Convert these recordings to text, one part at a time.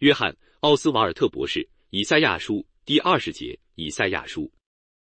约翰·奥斯瓦尔特博士，以赛亚书第20节，以赛亚书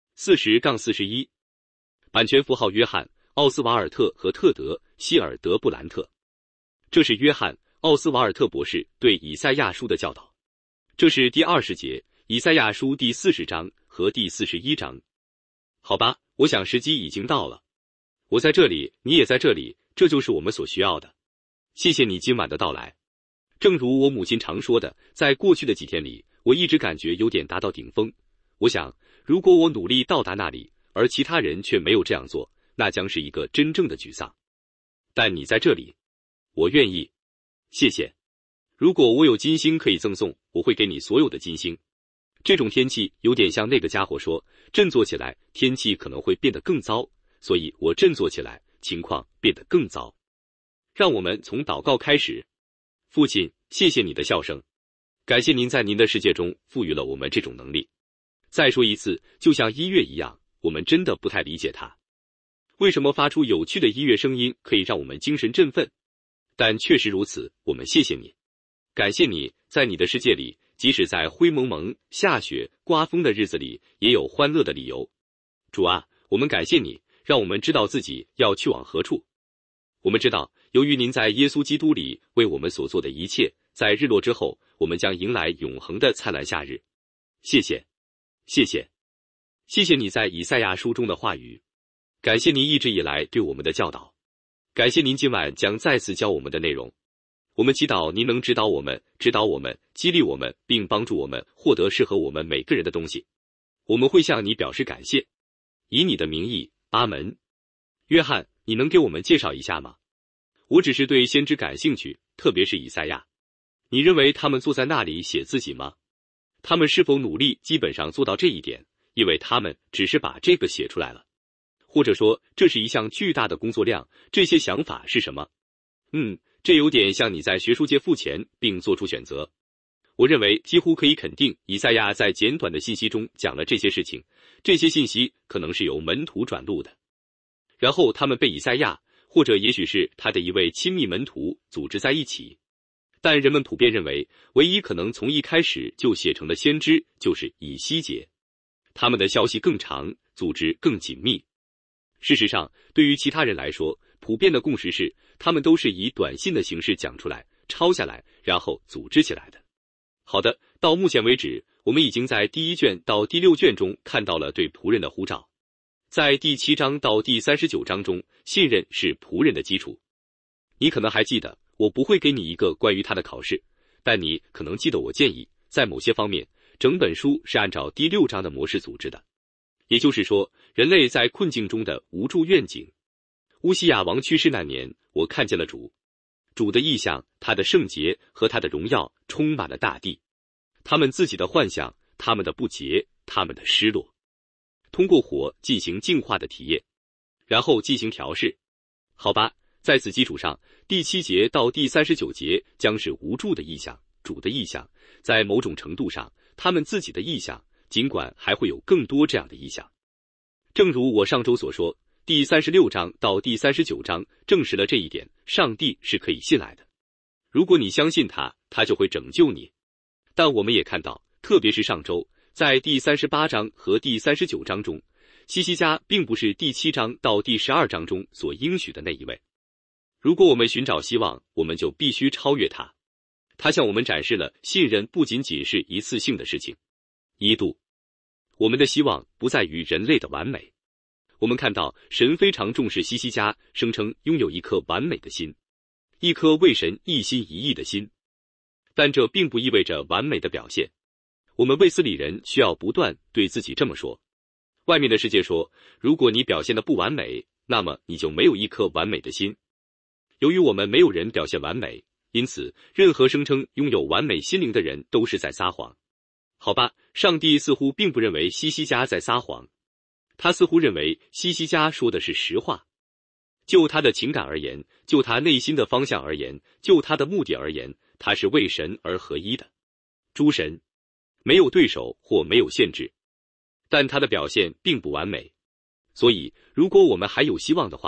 40-41。版权符号约翰·奥斯瓦尔特和特德·希尔德布兰特。这是约翰·奥斯瓦尔特博士对以赛亚书的教导。这是第20节，以赛亚书第40章和第41章。好吧，我想时机已经到了。我在这里，你也在这里，这就是我们所需要的。谢谢你今晚的到来。正如我母亲常说的，在过去的几天里，我一直感觉有点达到顶峰。我想，如果我努力到达那里，而其他人却没有这样做，那将是一个真正的沮丧。但你在这里，我愿意。谢谢。如果我有金星可以赠送，我会给你所有的金星。这种天气有点像那个家伙说，振作起来，天气可能会变得更糟，所以我振作起来，情况变得更糟。让我们从祷告开始。父亲，谢谢你的笑声，感谢您在您的世界中赋予了我们这种能力。再说一次，就像音乐一样，我们真的不太理解它。为什么发出有趣的音乐声音可以让我们精神振奋？但确实如此，我们谢谢你。感谢你，在你的世界里，即使在灰蒙蒙、下雪、刮风的日子里，也有欢乐的理由。主啊，我们感谢你，让我们知道自己要去往何处。我们知道，由于您在耶稣基督里为我们所做的一切，在日落之后，我们将迎来永恒的灿烂夏日。谢谢，谢谢，谢谢你在以赛亚书中的话语。感谢您一直以来对我们的教导。感谢您今晚将再次教我们的内容。我们祈祷您能指导我们，激励我们，并帮助我们获得适合我们每个人的东西。我们会向你表示感谢。以你的名义，阿门。约翰，你能给我们介绍一下吗？我只是对先知感兴趣，特别是以赛亚。你认为他们坐在那里写自己吗？他们是否努力基本上做到这一点，因为他们只是把这个写出来了？或者说，这是一项巨大的工作量，这些想法是什么？这有点像你在学术界付钱并做出选择。我认为几乎可以肯定，以赛亚在简短的信息中讲了这些事情，这些信息可能是由门徒转录的，然后他们被以赛亚，或者也许是他的一位亲密门徒组织在一起。但人们普遍认为，唯一可能从一开始就写成的先知就是以西结。他们的消息更长，组织更紧密。事实上，对于其他人来说，普遍的共识是，他们都是以短信的形式讲出来、抄下来，然后组织起来的。好的，到目前为止，我们已经在第1卷到第6卷中看到了对仆人的呼召。在第7章到第39章中，信任是仆人的基础。你可能还记得，我不会给你一个关于他的考试，但你可能记得我建议，在某些方面，整本书是按照第6章的模式组织的。也就是说，人类在困境中的无助愿景。乌西雅王去世那年，我看见了主的意象，他的圣洁和他的荣耀充满了大地。他们自己的幻想，他们的不洁，他们的失落，通过火进行净化的体验，然后进行调试。好吧，在此基础上，第7节到第39节将是无助的意象，主的意象，在某种程度上，他们自己的意象，尽管还会有更多这样的意象。正如我上周所说，第36章到第39章证实了这一点，上帝是可以信赖的。如果你相信他，他就会拯救你。但我们也看到，特别是上周，在第38章和第39章中，西西家并不是第7章到第12章中所应许的那一位。如果我们寻找希望，我们就必须超越他。他向我们展示了信任不仅仅是一次性的事情。我们的希望不在于人类的完美。我们看到神非常重视西西家，声称拥有一颗完美的心，一颗为神一心一意的心。但这并不意味着完美的表现。我们卫斯理人需要不断对自己这么说。外面的世界说，如果你表现得不完美，那么你就没有一颗完美的心。由于我们没有人表现完美，因此任何声称拥有完美心灵的人都是在撒谎。好吧，上帝似乎并不认为西西家在撒谎，他似乎认为西西家说的是实话。就他的情感而言，就他内心的方向而言，就他的目的而言，他是为神而合一的。诸神没有对手或没有限制，但他的表现并不完美。所以，如果我们还有希望的话，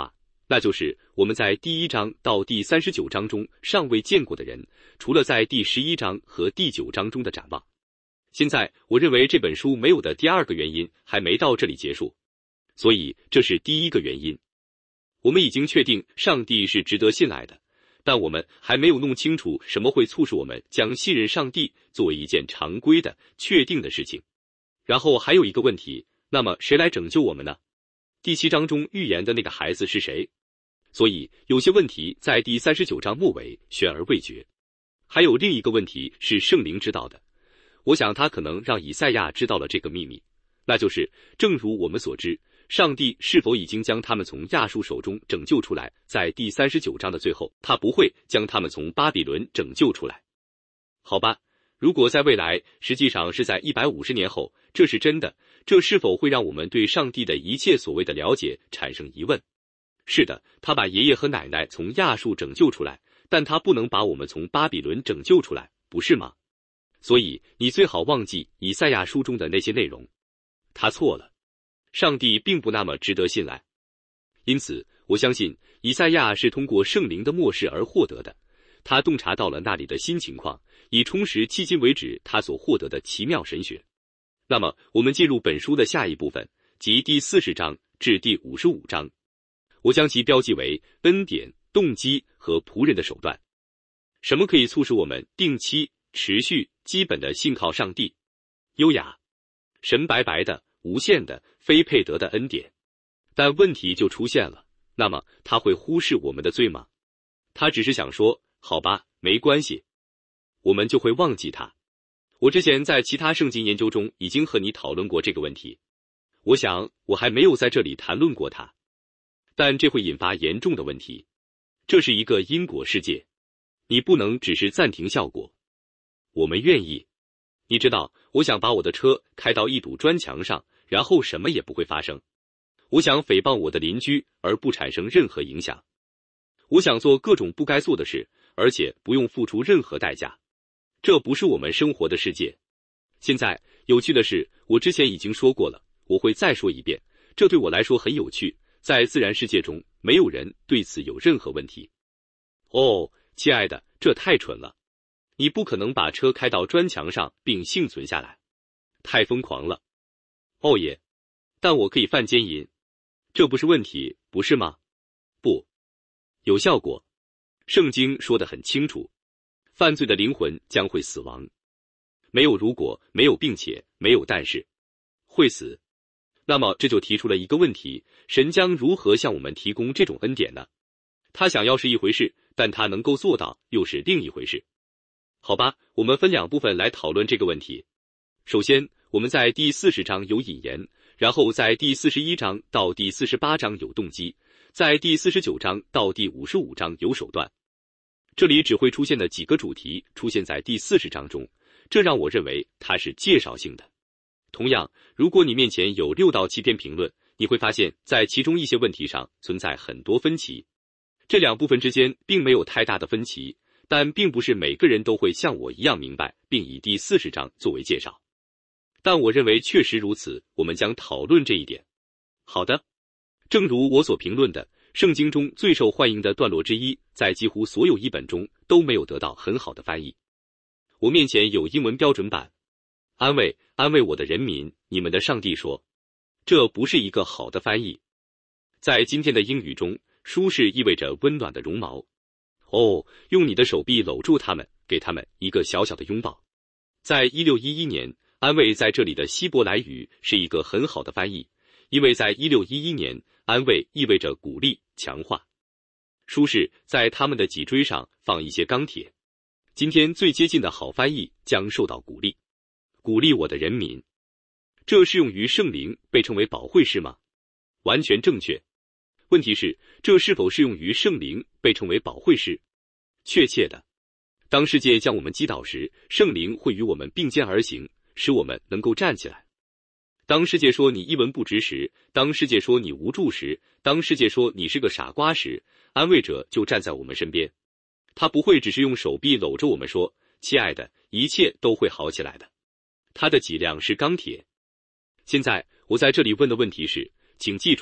那就是我们在第1章到第39章中尚未见过的人，除了在第11章和第9章中的展望。现在我认为这本书没有的第2个原因还没到这里结束，所以这是第1个原因。我们已经确定上帝是值得信赖的，但我们还没有弄清楚什么会促使我们将信任上帝作为一件常规的、确定的事情。然后还有一个问题，那么谁来拯救我们呢？第7章中预言的那个孩子是谁？所以有些问题在第39章末尾悬而未决。还有另一个问题是圣灵知道的，我想他可能让以赛亚知道了这个秘密，那就是正如我们所知，上帝是否已经将他们从亚述手中拯救出来，在第39章的最后，他不会将他们从巴比伦拯救出来。好吧，如果在未来，实际上是在150年后，这是真的，这是否会让我们对上帝的一切所谓的了解产生疑问？是的，他把爷爷和奶奶从亚述拯救出来，但他不能把我们从巴比伦拯救出来，不是吗？所以你最好忘记以赛亚书中的那些内容。他错了，上帝并不那么值得信赖。因此，我相信以赛亚是通过圣灵的默示而获得的，他洞察到了那里的新情况，以充实迄今为止他所获得的奇妙神学。那么，我们进入本书的下一部分，即第40章至第55章。我将其标记为恩典、动机和仆人的手段。什么可以促使我们定期、持续、基本的信靠上帝？优雅、神白白的、无限的、非配得的恩典。但问题就出现了，那么他会忽视我们的罪吗？他只是想说，好吧，没关系，我们就会忘记他。我之前在其他圣经研究中已经和你讨论过这个问题，我想我还没有在这里谈论过它，但这会引发严重的问题。这是一个因果世界，你不能只是暂停效果。我们愿意，你知道，我想把我的车开到一堵砖墙上，然后什么也不会发生。我想诽谤我的邻居而不产生任何影响。我想做各种不该做的事，而且不用付出任何代价。这不是我们生活的世界。现在，有趣的是，我之前已经说过了，我会再说一遍，这对我来说很有趣。在自然世界中，没有人对此有任何问题。哦，亲爱的，这太蠢了。你不可能把车开到砖墙上并幸存下来，太疯狂了。哦耶，但我可以犯奸淫，这不是问题，不是吗？不，有效果。圣经说得很清楚，犯罪的灵魂将会死亡。没有如果，没有并且，没有但是，会死。那么这就提出了一个问题，神将如何向我们提供这种恩典呢？他想要是一回事，但他能够做到又是另一回事。好吧，我们分2部分来讨论这个问题。首先，我们在第40章有引言，然后在第41章到第48章有动机，在第49章到第55章有手段。这里只会出现的几个主题出现在第40章中，这让我认为它是介绍性的。同样，如果你面前有6到7篇评论，你会发现在其中一些问题上存在很多分歧。这2部分之间并没有太大的分歧，但并不是每个人都会像我一样明白并以第40章作为介绍。但我认为确实如此，我们将讨论这一点。好的，正如我所评论的，圣经中最受欢迎的段落之一，在几乎所有译本中都没有得到很好的翻译。我面前有英文标准版。安慰，安慰我的人民，你们的上帝说，这不是一个好的翻译。在今天的英语中，舒适意味着温暖的绒毛。哦，用你的手臂搂住他们，给他们一个小小的拥抱。在1611年，安慰在这里的希伯来语是一个很好的翻译，因为在1611年，安慰意味着鼓励、强化。舒适在他们的脊椎上放一些钢铁。今天最接近的好翻译将受到鼓励。鼓励我的人民，这适用于圣灵被称为保惠师吗？完全正确。问题是，这是否适用于圣灵被称为保惠师？确切的。当世界将我们击倒时，圣灵会与我们并肩而行，使我们能够站起来。当世界说你一文不值时，当世界说你无助时，当世界说你是个傻瓜时，安慰者就站在我们身边。他不会只是用手臂搂着我们说，亲爱的，一切都会好起来的。他的脊梁是钢铁。现在我在这里问的问题是，请记住，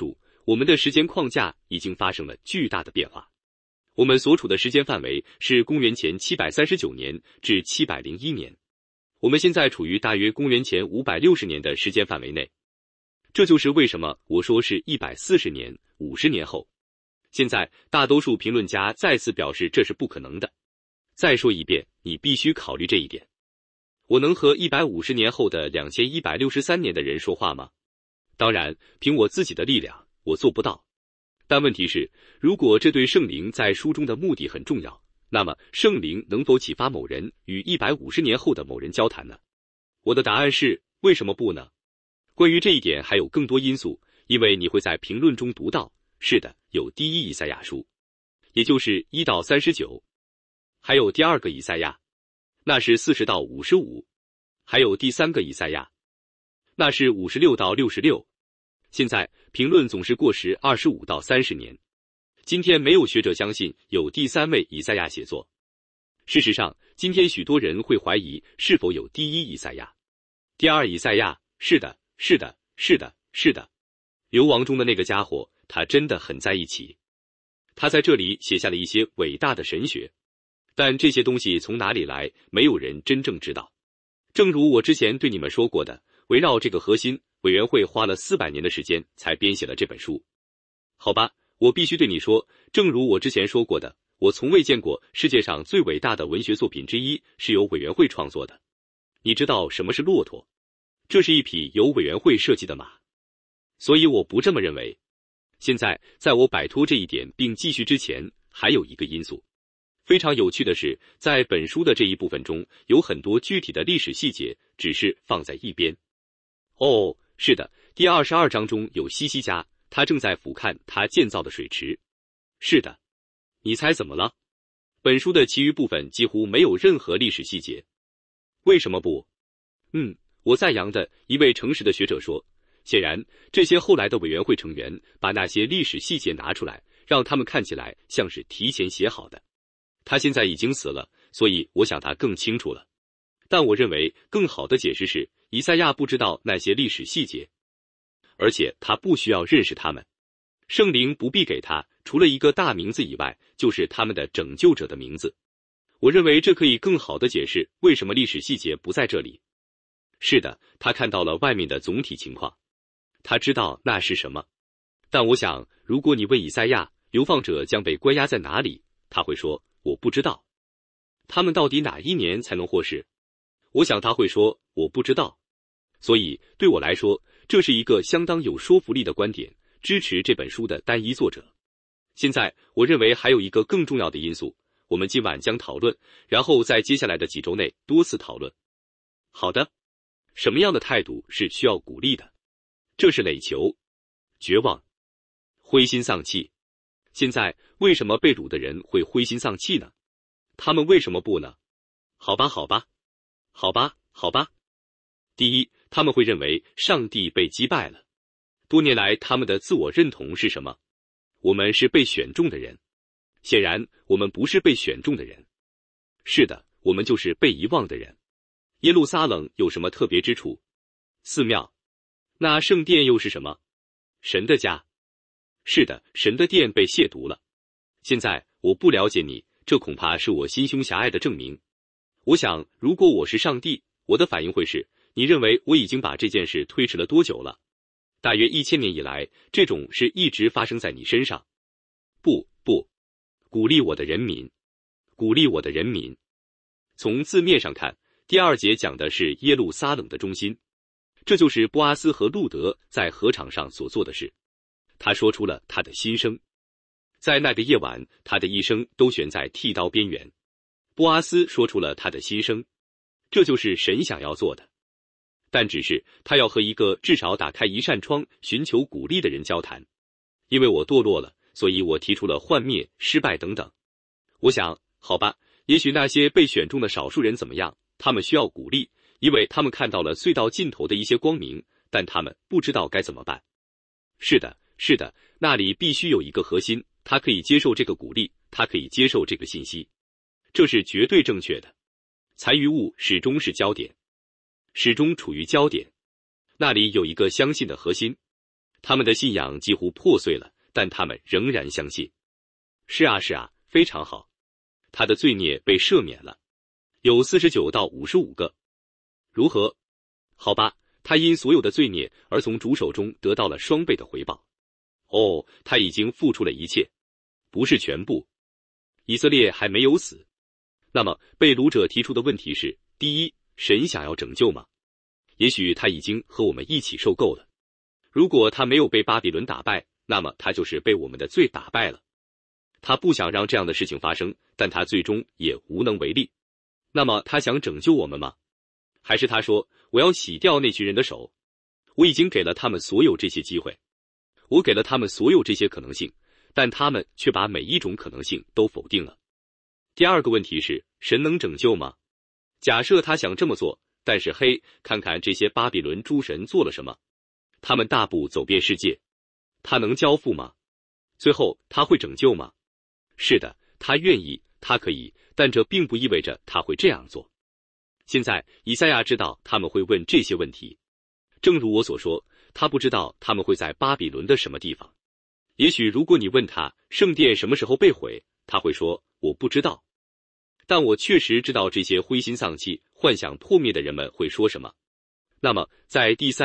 我们的时间框架已经发生了巨大的变化。我们所处的时间范围是公元前739年至701年，我们现在处于大约公元前560年的时间范围内。这就是为什么我说是140年、50年后。现在大多数评论家再次表示这是不可能的。再说一遍，你必须考虑这一点。我能和150年后的2163年的人说话吗？当然，凭我自己的力量，我做不到。但问题是，如果这对圣灵在书中的目的很重要，那么圣灵能否启发某人与150年后的某人交谈呢？我的答案是，为什么不呢？关于这一点还有更多因素，因为你会在评论中读到，是的，有第一以赛亚书，也就是1到39，还有第二个以赛亚，那是40到55，还有第三个以赛亚，那是56到66。现在评论总是过时25到30年。今天没有学者相信有第三位以赛亚写作。事实上，今天许多人会怀疑是否有第一以赛亚。第二以赛亚，是的，是的，是的，是的。流亡中的那个家伙，他真的很在一起。他在这里写下了一些伟大的神学，但这些东西从哪里来，没有人真正知道。正如我之前对你们说过的，围绕这个核心，委员会花了400年的时间才编写了这本书。好吧，我必须对你说，正如我之前说过的，我从未见过世界上最伟大的文学作品之一是由委员会创作的。你知道什么是骆驼？这是一匹由委员会设计的马。所以我不这么认为。现在，在我摆脱这一点并继续之前，还有一个因素。非常有趣的是，在本书的这一部分中，有很多具体的历史细节只是放在一边。哦，是的，第22章中有西西家，他正在俯瞰他建造的水池。是的，你猜怎么了？本书的其余部分几乎没有任何历史细节。为什么不？我赞扬的一位诚实的学者说，显然这些后来的委员会成员把那些历史细节拿出来，让他们看起来像是提前写好的。他现在已经死了，所以我想他更清楚了。但我认为更好的解释是，以赛亚不知道那些历史细节，而且他不需要认识他们。圣灵不必给他除了一个大名字以外，就是他们的拯救者的名字。我认为这可以更好的解释为什么历史细节不在这里。是的，他看到了外面的总体情况，他知道那是什么。但我想，如果你问以赛亚，流放者将被关押在哪里，他会说，我不知道。他们到底哪一年才能获释？我想他会说，我不知道。所以对我来说，这是一个相当有说服力的观点，支持这本书的单一作者。现在我认为还有一个更重要的因素，我们今晚将讨论，然后在接下来的几周内多次讨论。好的，什么样的态度是需要鼓励的？这是垒球、绝望、灰心丧气。现在为什么被掳的人会灰心丧气呢？他们为什么不呢？好吧。第一，他们会认为上帝被击败了。多年来他们的自我认同是什么？我们是被选中的人。显然我们不是被选中的人。是的，我们就是被遗忘的人。耶路撒冷有什么特别之处？寺庙。那圣殿又是什么？神的家。是的，神的殿被亵渎了。现在我不了解你，这恐怕是我心胸狭隘的证明。我想，如果我是上帝，我的反应会是，你认为我已经把这件事推迟了多久了？大约1000年以来，这种事一直发生在你身上。不，鼓励我的人民，鼓励我的人民。从字面上看，第2节讲的是耶路撒冷的中心，这就是波阿斯和路德在禾场上所做的事。他说出了他的心声。在那个夜晚，他的一生都悬在剃刀边缘。波阿斯说出了他的心声，这就是神想要做的。但只是他要和一个至少打开一扇窗寻求鼓励的人交谈。因为我堕落了，所以我提出了幻灭、失败等等。我想，好吧，也许那些被选中的少数人怎么样？他们需要鼓励，因为他们看到了隧道尽头的一些光明，但他们不知道该怎么办。是的，那里必须有一个核心，他可以接受这个鼓励，他可以接受这个信息。这是绝对正确的。残余物始终是焦点，始终处于焦点。那里有一个相信的核心。 他们的信仰几乎破碎了，但他们仍然相信。是啊，是啊，非常好。他的罪孽被赦免了，有49到55个。如何？好吧，他因所有的罪孽而从主手中得到了双倍的回报。哦，他已经付出了一切，不是全部。以色列还没有死。那么被掳者提出的问题是：第一，神想要拯救吗？也许他已经和我们一起受够了。如果他没有被巴比伦打败，那么他就是被我们的罪打败了。他不想让这样的事情发生，但他最终也无能为力。那么他想拯救我们吗？还是他说，我要洗掉那群人的手？我已经给了他们所有这些机会，我给了他们所有这些可能性，但他们却把每一种可能性都否定了。第二个问题是，神能拯救吗？假设他想这么做，但是嘿，看看这些巴比伦诸神做了什么。他们大步走遍世界，他能交付吗？最后他会拯救吗？是的，他愿意，他可以，但这并不意味着他会这样做。现在以赛亚知道他们会问这些问题，正如我所说，他不知道他们会在巴比伦的什么地方。也许如果你问他圣殿什么时候被毁，他会说我不知道。但我确实知道这些灰心丧气、幻想破灭的人们会说什么。那么在第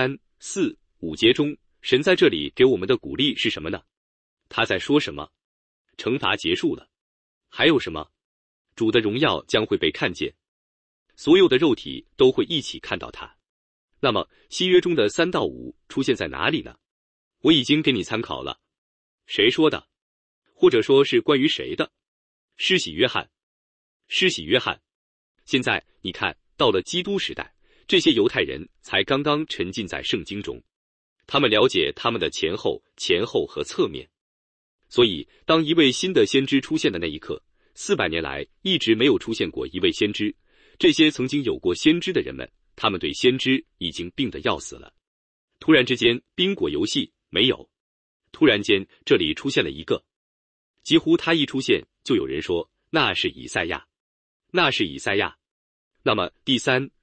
3、4、5节中，神在这里给我们的鼓励是什么呢？他在说什么？惩罚结束了。还有什么？主的荣耀将会被看见，所有的肉体都会一起看到他。那么新约中的3到5出现在哪里呢？我已经给你参考了。谁说的？或者说是关于谁的？施洗约翰。施洗约翰。现在你看，到了基督时代，这些犹太人才刚刚沉浸在圣经中，他们了解他们的前后和侧面。所以当一位新的先知出现的那一刻，400年来一直没有出现过一位先知，这些曾经有过先知的人们，他们对先知已经病得要死了。突然之间，宾果游戏没有，突然间这里出现了一个，几乎他一出现就有人说那是以赛亚，那是以赛亚。那么第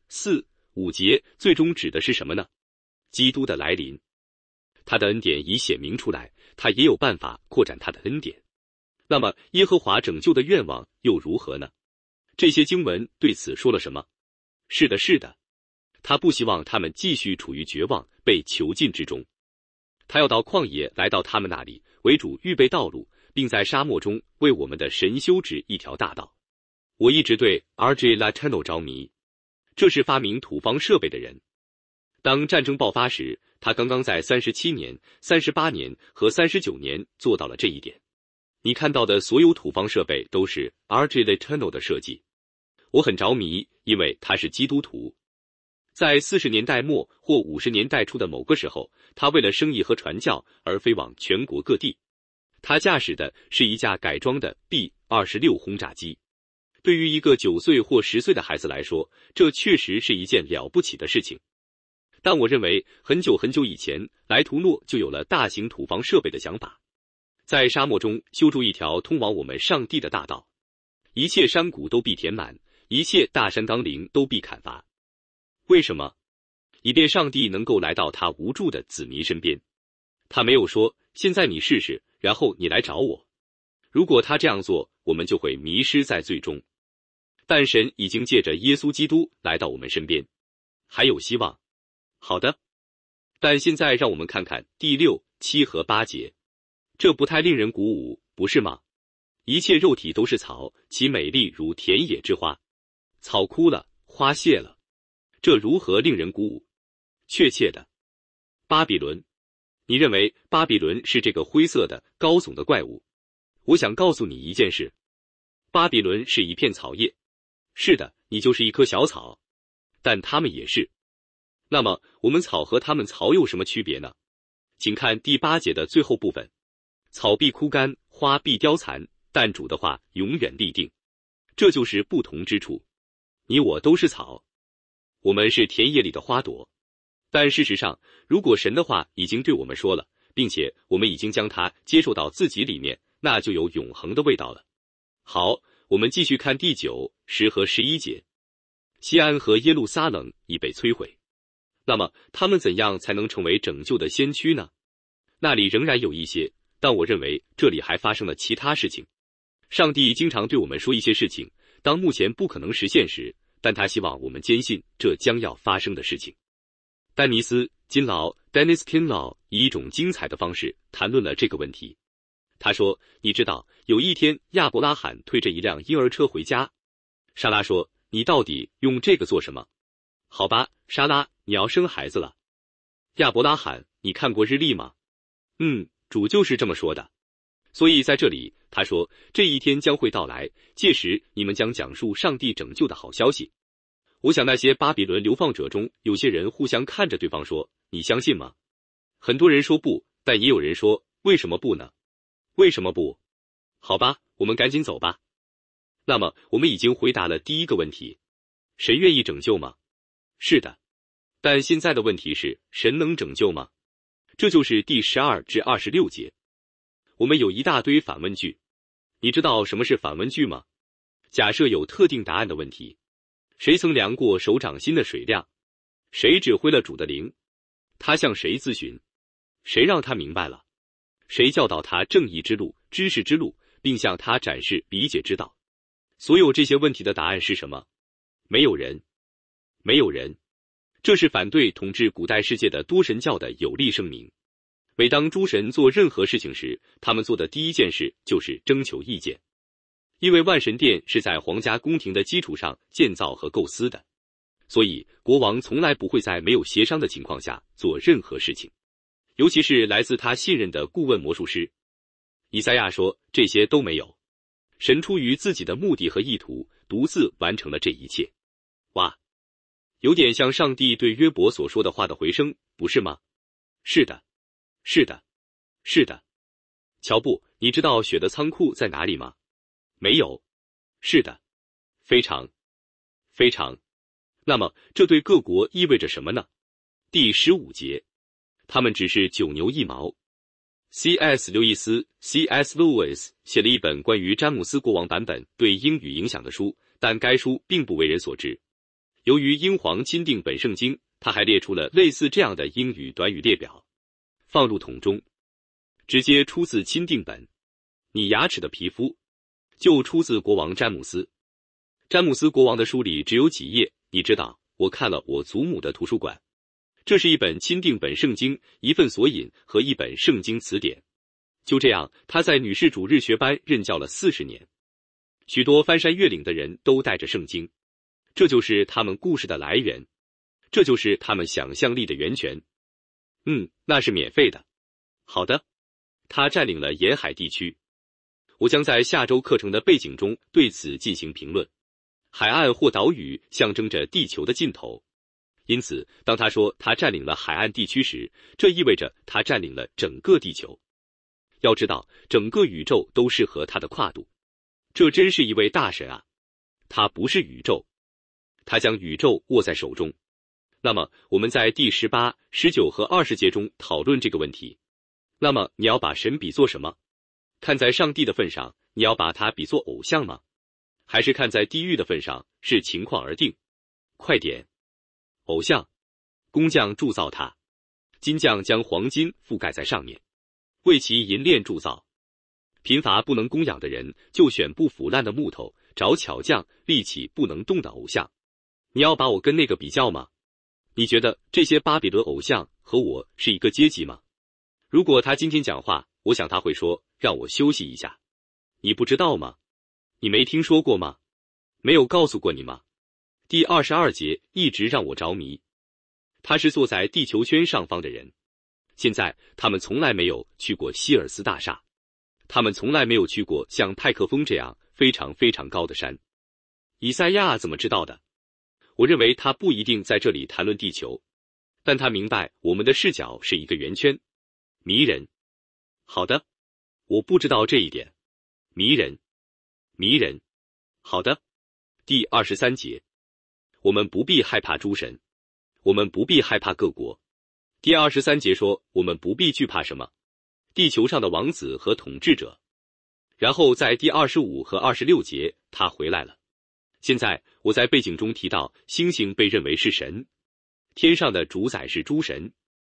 3、4、5节最终指的是什么呢？基督的来临。他的恩典已显明出来，他也有办法扩展他的恩典。那么耶和华拯救的愿望又如何呢？这些经文对此说了什么？是的，是的，他不希望他们继续处于绝望、被囚禁之中。他要到旷野来到他们那里，为主预备道路，并在沙漠中为我们的神修直一条大道。我一直对 R.J. Latano 着迷，这是发明土方设备的人。当战争爆发时，他刚刚在37年、38年和39年做到了这一点。你看到的所有土方设备都是 R.J. Latano 的设计。我很着迷，因为他是基督徒。在40年代末或50年代初的某个时候，他为了生意和传教而飞往全国各地。他驾驶的是一架改装的 B-26 轰炸机。对于一个9岁或10岁的孩子来说，这确实是一件了不起的事情。但我认为很久很久以前，莱图诺就有了大型土方设备的想法，在沙漠中修筑一条通往我们上帝的大道，一切山谷都必填满，一切大山冈岭都必砍伐。为什么？以便上帝能够来到他无助的子民身边。他没有说现在你试试，然后你来找我。如果他这样做，我们就会迷失在最终。但神已经借着耶稣基督来到我们身边，还有希望。好的，但现在让我们看看第6、7和8节，这不太令人鼓舞，不是吗？一切肉体都是草，其美丽如田野之花，草枯了，花谢了，这如何令人鼓舞？确切的，巴比伦。你认为巴比伦是这个灰色的、高耸的怪物？我想告诉你一件事，巴比伦是一片草叶。是的，你就是一棵小草，但他们也是。那么我们草和他们草有什么区别呢？请看第8节的最后部分，草必枯干，花必凋残，但主的话永远立定。这就是不同之处。你我都是草，我们是田野里的花朵。但事实上，如果神的话已经对我们说了，并且我们已经将它接受到自己里面，那就有永恒的味道了。好，我们继续看第9、10和11节。西安和耶路撒冷已被摧毁，那么他们怎样才能成为拯救的先驱呢？ 那里仍然有一些，但我认为这里还发生了其他事情。上帝经常对我们说一些事情，当目前不可能实现时，但他希望我们坚信这将要发生的事情。丹尼斯·金劳 Dennis Kinlaw 以一种精彩的方式谈论了这个问题。他说，你知道，有一天亚伯拉罕推着一辆婴儿车回家。莎拉说，你到底用这个做什么？好吧，莎拉，你要生孩子了。亚伯拉罕，你看过日历吗？主就是这么说的。所以在这里，他说，这一天将会到来，届时你们将讲述上帝拯救的好消息。我想那些巴比伦流放者中，有些人互相看着对方说，你相信吗？很多人说不，但也有人说，为什么不呢？为什么不？好吧，我们赶紧走吧。那么，我们已经回答了第一个问题，神愿意拯救吗？是的。但现在的问题是，神能拯救吗？这就是第12至26节。我们有一大堆反问句。你知道什么是反问句吗？假设有特定答案的问题。谁曾量过手掌心的水量？谁指挥了主的灵？他向谁咨询？谁让他明白了？谁教导他正义之路、知识之路，并向他展示理解之道？所有这些问题的答案是什么？没有人。没有人。这是反对统治古代世界的多神教的有力声明。每当诸神做任何事情时，他们做的第一件事就是征求意见。因为万神殿是在皇家宫廷的基础上建造和构思的，所以国王从来不会在没有协商的情况下做任何事情，尤其是来自他信任的顾问魔术师。以赛亚说，这些都没有。神出于自己的目的和意图，独自完成了这一切。哇，有点像上帝对约伯所说的话的回声，不是吗？是的，是的，是的。乔布，你知道雪的仓库在哪里吗？没有。是的。非常。非常。那么，这对各国意味着什么呢？第15节，他们只是9牛1毛。C.S. 刘易斯 C.S. Lewis 写了一本关于詹姆斯国王版本对英语影响的书，但该书并不为人所知。由于英皇钦定本圣经，他还列出了类似这样的英语短语列表，放入桶中。直接出自钦定本。你牙齿的皮肤就出自国王詹姆斯。詹姆斯国王的书里只有几页，你知道，我看了我祖母的图书馆。这是一本钦定本圣经，一份索引和一本圣经词典。就这样，他在女士主日学班任教了40年。许多翻山越岭的人都带着圣经，这就是他们故事的来源，这就是他们想象力的源泉。那是免费的。好的。他占领了沿海地区。我将在下周课程的背景中对此进行评论。海岸或岛屿象征着地球的尽头，因此当他说他占领了海岸地区时，这意味着他占领了整个地球。要知道，整个宇宙都适合他的跨度。这真是一位大神啊！他不是宇宙，他将宇宙握在手中。那么我们在第18、19和20节中讨论这个问题。那么你要把神比作什么？看在上帝的份上，你要把他比作偶像吗？还是看在地狱的份上，视情况而定？快点！偶像，工匠铸造它，金匠将黄金覆盖在上面，为其银链铸造。贫乏不能供养的人，就选不腐烂的木头，找巧匠立起不能动的偶像。你要把我跟那个比较吗？你觉得这些巴比伦偶像和我是一个阶级吗？如果他今天讲话，我想他会说，让我休息一下。你不知道吗？你没听说过吗？没有告诉过你吗？第22节一直让我着迷。他是坐在地球圈上方的人。现在他们从来没有去过希尔斯大厦，他们从来没有去过像派克峰这样非常非常高的山。以赛亚怎么知道的？我认为他不一定在这里谈论地球，但他明白我们的视角是一个圆圈。迷人。好的。我不知道这一点。迷人。迷人。好的。第23节，我们不必害怕诸神，我们不必害怕各国。第23节说，我们不必惧怕什么？地球上的王子和统治者。然后在第25和26节，他回来了。现在我在背景中提到，星星被认为是神，天上的主宰是诸神。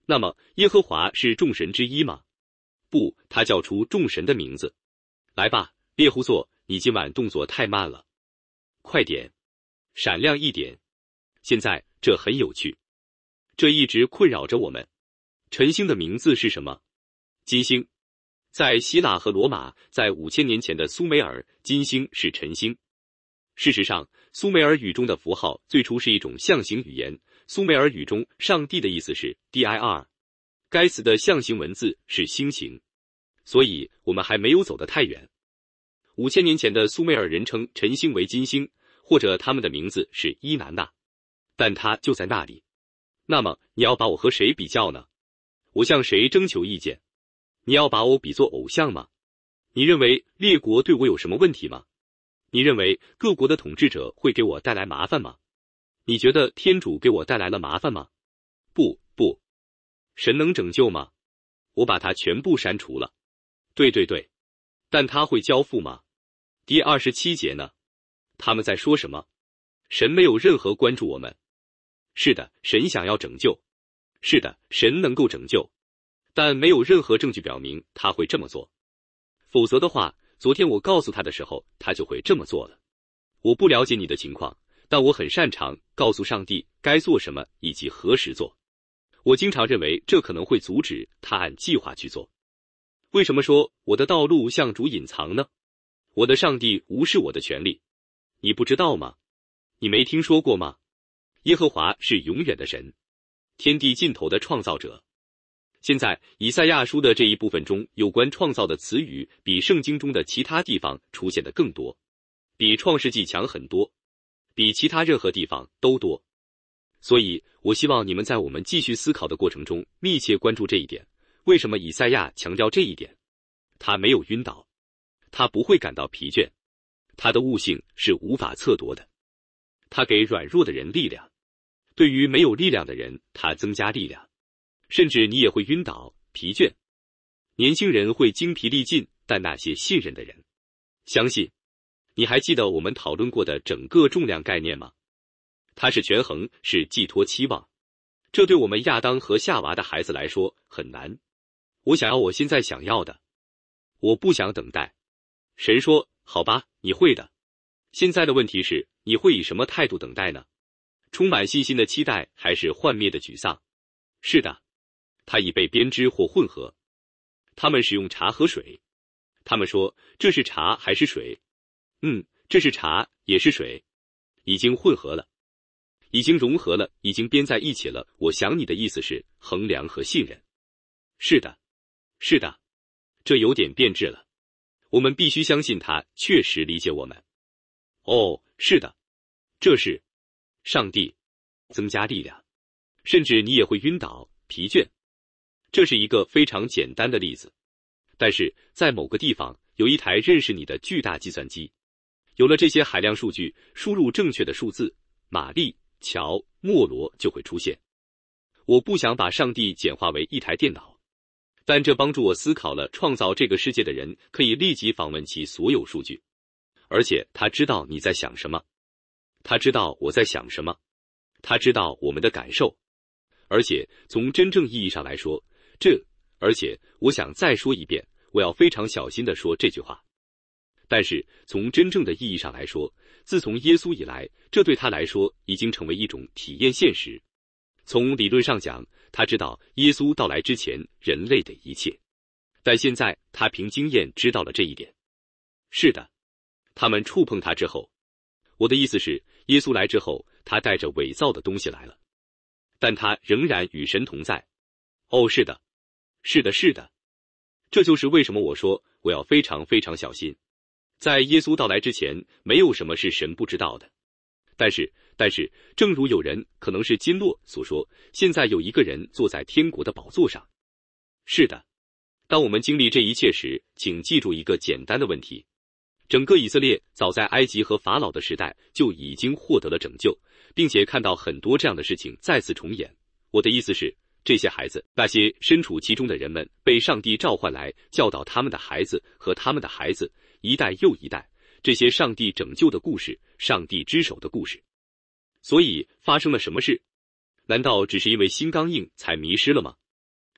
那么耶和华是众神之一吗？不，他叫出众神的名字。来吧，猎户座，你今晚动作太慢了，快点，闪亮一点。现在这很有趣，这一直困扰着我们。晨星的名字是什么？金星。在希腊和罗马，在5000年前的苏美尔，金星是晨星。事实上，苏美尔语中的符号最初是一种象形语言。苏美尔语中上帝的意思是 dir， 该词的象形文字是星形，所以我们还没有走得太远。5000年前的苏美尔人称晨星为金星，或者他们的名字是伊南娜，但它就在那里。那么你要把我和谁比较呢？我向谁征求意见？你要把我比作偶像吗？你认为列国对我有什么问题吗？你认为各国的统治者会给我带来麻烦吗？你觉得天主给我带来了麻烦吗？不。神能拯救吗？我把它全部删除了。对，但他会交付吗？第27节呢？他们在说什么？神没有任何关注我们。是的，神想要拯救。是的，神能够拯救。但没有任何证据表明他会这么做，否则的话，昨天我告诉他的时候，他就会这么做了。我不了解你的情况，但我很擅长告诉上帝该做什么以及何时做。我经常认为这可能会阻止他按计划去做。为什么说我的道路向主隐藏呢？我的上帝无视我的权利。你不知道吗？你没听说过吗？耶和华是永远的神，天地尽头的创造者。现在以赛亚书的这一部分中有关创造的词语比圣经中的其他地方出现的更多，比创世纪强很多，比其他任何地方都多。所以我希望你们在我们继续思考的过程中密切关注这一点。为什么以赛亚强调这一点？他没有晕倒，他不会感到疲倦，他的悟性是无法测度的，他给软弱的人力量，对于没有力量的人他增加力量。甚至你也会晕倒、疲倦。年轻人会精疲力尽，但那些信任的人，相信。你还记得我们讨论过的整个重量概念吗？它是权衡，是寄托期望。这对我们亚当和夏娃的孩子来说很难。我想要我现在想要的，我不想等待。神说：“好吧，你会的。”现在的问题是，你会以什么态度等待呢？充满信心的期待，还是幻灭的沮丧？是的。它已被编织或混合。他们使用茶和水。他们说这是茶还是水？这是茶也是水，已经混合了，已经融合了，已经编在一起了。我想你的意思是衡量和信任。是的，这有点变质了。我们必须相信他确实理解我们。哦，是的，这是上帝增加力量，甚至你也会晕倒、疲倦。这是一个非常简单的例子，但是在某个地方有一台认识你的巨大计算机，有了这些海量数据，输入正确的数字，玛丽、乔、莫罗就会出现。我不想把上帝简化为一台电脑，但这帮助我思考了创造这个世界的人可以立即访问其所有数据，而且他知道你在想什么，他知道我在想什么，他知道我们的感受，而且从真正意义上来说，而且我想再说一遍，我要非常小心地说这句话。但是从真正的意义上来说，自从耶稣以来，这对他来说已经成为一种体验现实。从理论上讲，他知道耶稣到来之前人类的一切，但现在他凭经验知道了这一点。是的，他们触碰他之后，我的意思是，耶稣来之后，他带着伪造的东西来了，但他仍然与神同在。哦，是的，这就是为什么我说我要非常非常小心。在耶稣到来之前，没有什么是神不知道的。但是，正如有人，可能是金洛所说，现在有一个人坐在天国的宝座上。是的，当我们经历这一切时，请记住一个简单的问题：整个以色列早在埃及和法老的时代就已经获得了拯救，并且看到很多这样的事情再次重演。我的意思是，这些孩子，那些身处其中的人们，被上帝召唤来教导他们的孩子和他们的孩子，一代又一代，这些上帝拯救的故事，上帝之手的故事。所以发生了什么事？难道只是因为心刚硬才迷失了吗？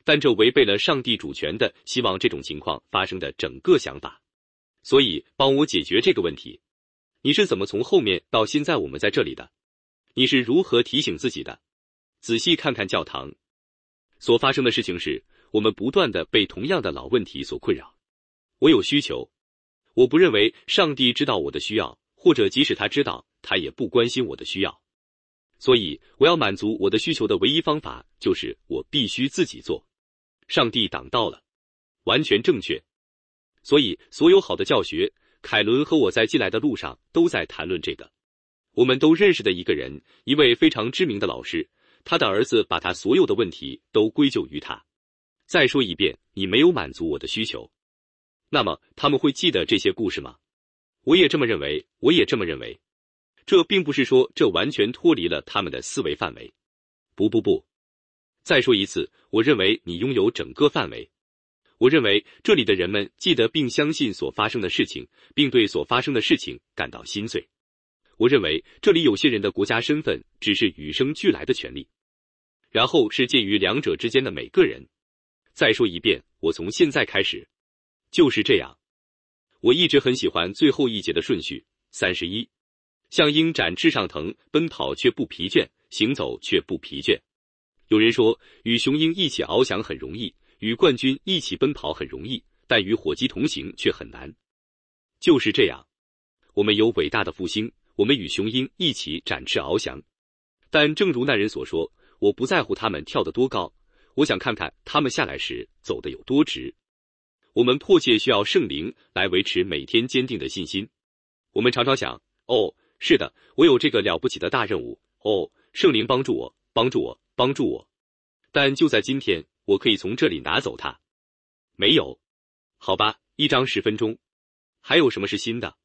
但这违背了上帝主权的希望这种情况发生的整个想法。所以帮我解决这个问题。你是怎么从后面到现在我们在这里的？你是如何提醒自己的？仔细看看教堂所发生的事情是，我们不断地被同样的老问题所困扰。我有需求，我不认为上帝知道我的需要，或者即使他知道，他也不关心我的需要。所以我要满足我的需求的唯一方法就是我必须自己做。上帝挡道了，完全正确。所以所有好的教学，凯伦和我在进来的路上都在谈论这个。我们都认识的一个人，一位非常知名的老师，他的儿子把他所有的问题都归咎于他。再说一遍，你没有满足我的需求。那么他们会记得这些故事吗？我也这么认为，我也这么认为。这并不是说这完全脱离了他们的思维范围。不。再说一次，我认为你拥有整个范围。我认为这里的人们记得并相信所发生的事情，并对所发生的事情感到心碎。我认为这里有些人的国家身份只是与生俱来的权利，然后是介于两者之间的每个人。再说一遍，我从现在开始就是这样。我一直很喜欢最后一节的顺序，31。像鹰展翅上腾，奔跑却不疲倦，行走却不疲倦。有人说，与雄鹰一起翱翔很容易，与冠军一起奔跑很容易，但与火鸡同行却很难。就是这样，我们有伟大的复兴，我们与雄鹰一起展翅翱翔。但正如那人所说，我不在乎他们跳得多高，我想看看他们下来时走得有多直。我们迫切需要圣灵来维持每天坚定的信心。我们常常想，是的，我有这个了不起的大任务，圣灵帮助我，帮助我，帮助我。但就在今天，我可以从这里拿走它。没有。好吧，1章10分钟。还有什么是新的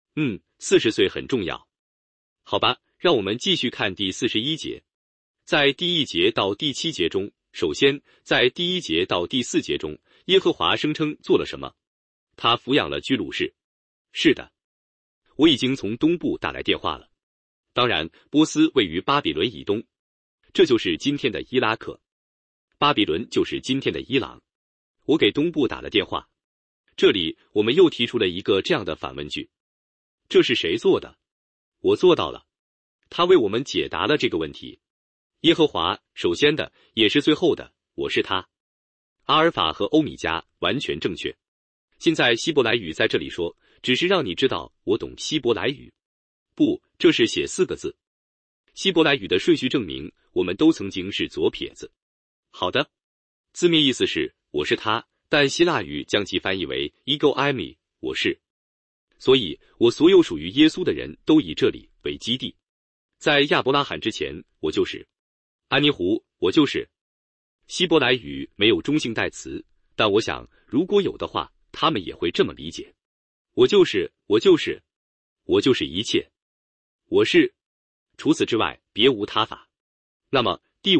？40岁很重要。好吧，让我们继续看第41节。在第1节到第7节中，首先，在第1节到第4节中，耶和华声称做了什么？他抚养了居鲁士。是的。我已经从东部打来电话了。当然，波斯位于巴比伦以东，这就是今天的伊拉克。巴比伦就是今天的伊朗。我给东部打了电话。这里我们又提出了一个这样的反问句：这是谁做的？我做到了。他为我们解答了这个问题。耶和华，首先的，也是最后的，我是他。阿尔法和欧米伽完全正确。现在希伯来语在这里说，只是让你知道我懂希伯来语。不，这是写4个字。希伯来语的顺序证明我们都曾经是左撇子。好的，字面意思是我是他，但希腊语将其翻译为 ego eimi， 我是。所以我所有属于耶稣的人都以这里为基地。在亚伯拉罕之前，我就是。安妮湖，我就是。希伯来语没有中性代词，但我想如果有的话，他们也会这么理解。我就是，我就是，我就是一切。我是。除此之外，别无他法。那么第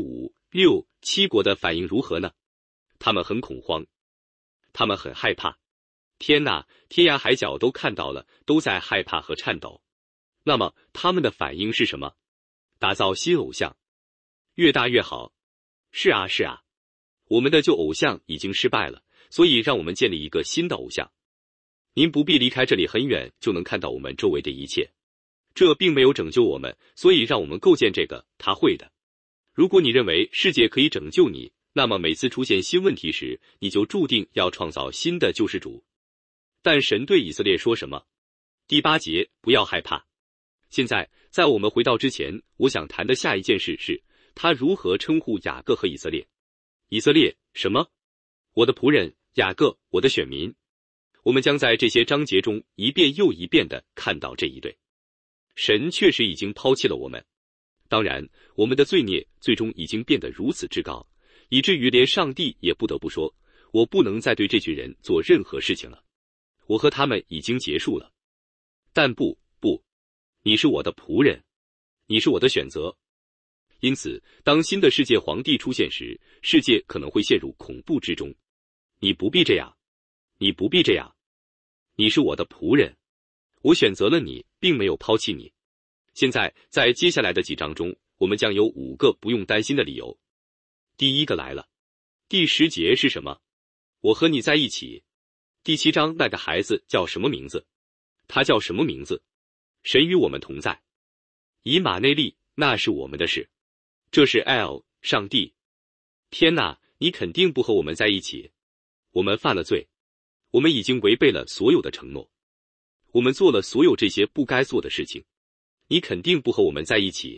5、6、7国的反应如何呢？他们很恐慌，他们很害怕。天哪，天涯海角都看到了，都在害怕和颤抖。那么他们的反应是什么？打造新偶像，越大越好。是啊，是啊，我们的旧偶像已经失败了，所以让我们建立一个新的偶像。您不必离开这里很远就能看到我们周围的一切。这并没有拯救我们，所以让我们构建这个，他会的。如果你认为世界可以拯救你，那么每次出现新问题时，你就注定要创造新的救世主。但神对以色列说什么？第8节，不要害怕。现在，在我们回到之前，我想谈的下一件事是，他如何称呼雅各和以色列。以色列，什么？我的仆人，雅各，我的选民。我们将在这些章节中一遍又一遍地看到这一对。神确实已经抛弃了我们。当然，我们的罪孽最终已经变得如此之高，以至于连上帝也不得不说，我不能再对这群人做任何事情了。我和他们已经结束了。但不，你是我的仆人，你是我的选择。因此，当新的世界皇帝出现时，世界可能会陷入恐怖之中。你不必这样，你不必这样。你是我的仆人，我选择了你，并没有抛弃你。现在，在接下来的几章中，我们将有5个不用担心的理由。第一个来了， 第10节是什么？我和你在一起。第7章那个孩子叫什么名字？他叫什么名字？神与我们同在。以马内利，那是我们的事。这是 L， 上帝。天哪，你肯定不和我们在一起。我们犯了罪，我们已经违背了所有的承诺，我们做了所有这些不该做的事情。你肯定不和我们在一起。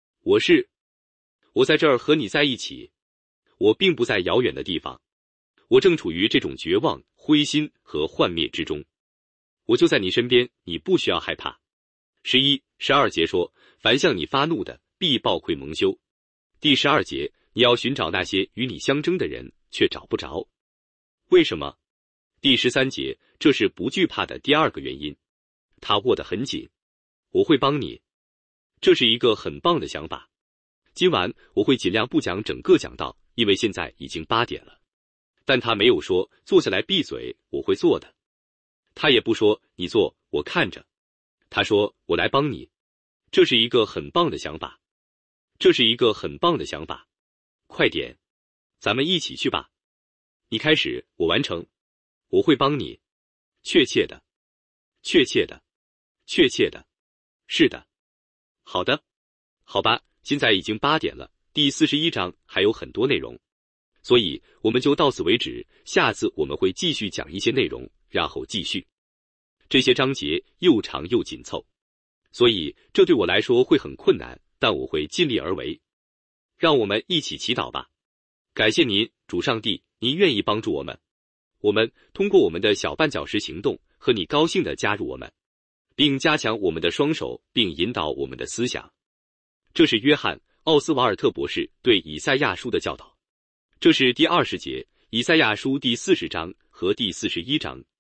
我在这儿和你在一起。我并不在遥远的地方，我正处于这种绝望、灰心和幻灭之中。我就在你身边，你不需要害怕。11、12节说，凡向你发怒的，必报愧蒙羞。第12节，你要寻找那些与你相争的人，却找不着。为什么？第13节，这是不惧怕的第2个原因。他握得很紧。我会帮你。这是一个很棒的想法。今晚我会尽量不讲整个讲道，因为现在已经8点了。但他没有说坐下来闭嘴，我会做的。他也不说你做，我看着。他说我来帮你。这是一个很棒的想法。这是一个很棒的想法。快点，咱们一起去吧。你开始，我完成。我会帮你。确切的。确切的。确切的。是的。好的。好吧，现在已经8点了，第41章还有很多内容，所以我们就到此为止，下次我们会继续讲一些内容，然后继续。这些章节又长又紧凑，所以这对我来说会很困难，但我会尽力而为。让我们一起祈祷吧。感谢您，主上帝，您愿意帮助我们。我们通过我们的小绊脚石行动，和你高兴地加入我们，并加强我们的双手，并引导我们的思想。这是约翰·奥斯瓦尔特博士对以赛亚书的教导。这是第20节，以赛亚书第40章和第41章。